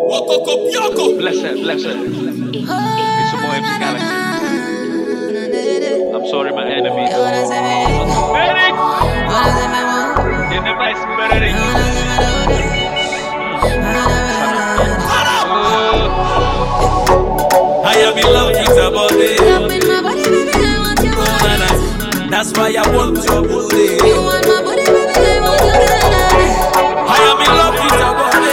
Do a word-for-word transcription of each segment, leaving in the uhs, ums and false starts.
Bless it, bless it. It's your boy M C Galaxy. I'm sorry, my enemies. Benedict! In the vice, Benedict. I am in love with your body. That's why I want your booty. I am in love with your body.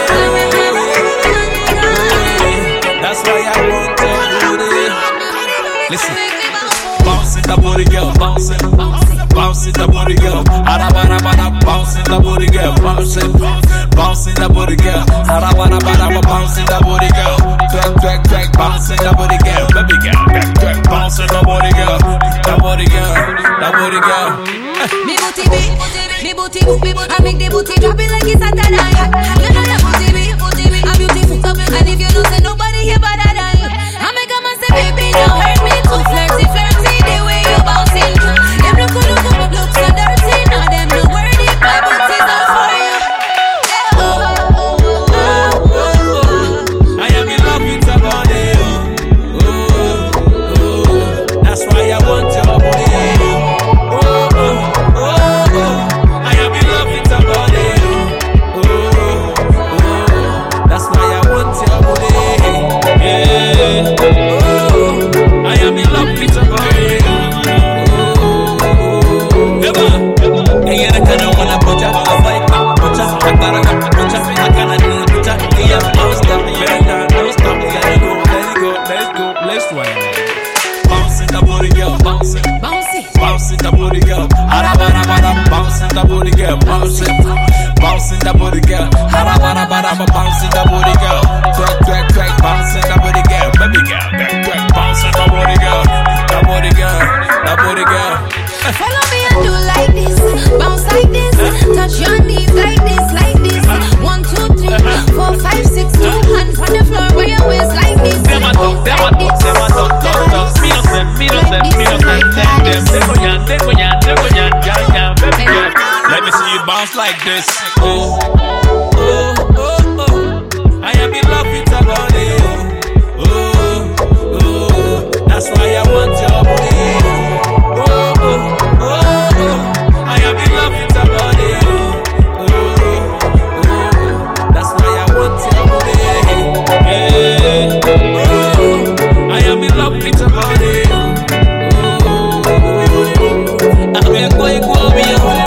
That's why I want your booty. Listen, bounce in the booty, girl, bounce it, bounce in the booty, girl. Arabara, bounce in the booty, girl, bounce it, bounce in the booty, girl. Arabara, bounce in the booty, girl. Crack, crack, crack, bounce in the booty, girl, baby girl. Crack, crack, bounce in the booty, girl, the booty, girl, the booty, girl. Me booty beat, me booty beat, I make the booty drop it like it's a tada. You know that booty beat, booty beat, I'm beautiful, and if you don't say nobody here better than you, I make a man say, baby, don't hurt me too flirty, flirty, the way you bouncing. Them look, look, look, look so dirty, now them look worthy, my booty's all for you. I am in love with your body, oh, oh, oh. That's why I want your body. Bounce it, bounce in the booty, girl. Harabara, baraba, bounce in the booty, girl. Crack, crack, crack, bounce in the booty, girl. Baby girl, crack, crack, bounce in the booty, girl. The booty, girl, the booty, girl. Follow me and do like this, bounce like this, touch your knees like this, like this. One, two, three, four, five, six, two hands on the floor where your waist like this. Them a talk, them a talk, them a talk, talk, talk. Me no send, me no send, me no send, send them. They go yan, they go yan, they go yan, yan, yan, baby girl. Let me see you bounce like this. Oh, oh, oh, oh. I am in love with your body. Oh, oh, oh. That's why I want your body. Oh, oh, oh, oh. I am in love with your body. Oh, oh, oh. That's why I want your body. Yeah. Oh, I am in love with your body. Oh, oh, oh. I'm going to go be your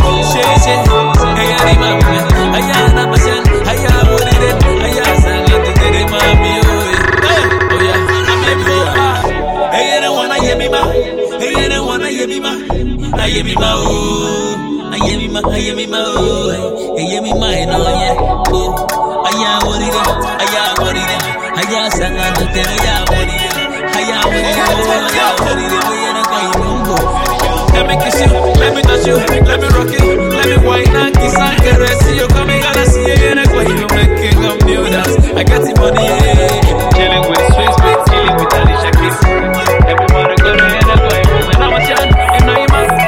I am my oh, I am my, I am my oh, I am my no yeah, oh, I am what it is, I am what it is, I am sangha no te I am what it is, I am what it is, I am what it is, we are going to go. Let me kiss you, let me touch you, let me rock you, let me wine and kiss and caress you. Come and gonna see you and go you making a new dance. I got the money, yeah. Chilling with Swiss Beats, chilling with Alicia Keys. Everybody go to head and go home and I'm a chan, and now you're mad.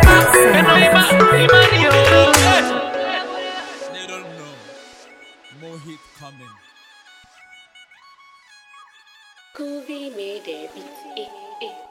They don't know. More hit coming. Cool V made it.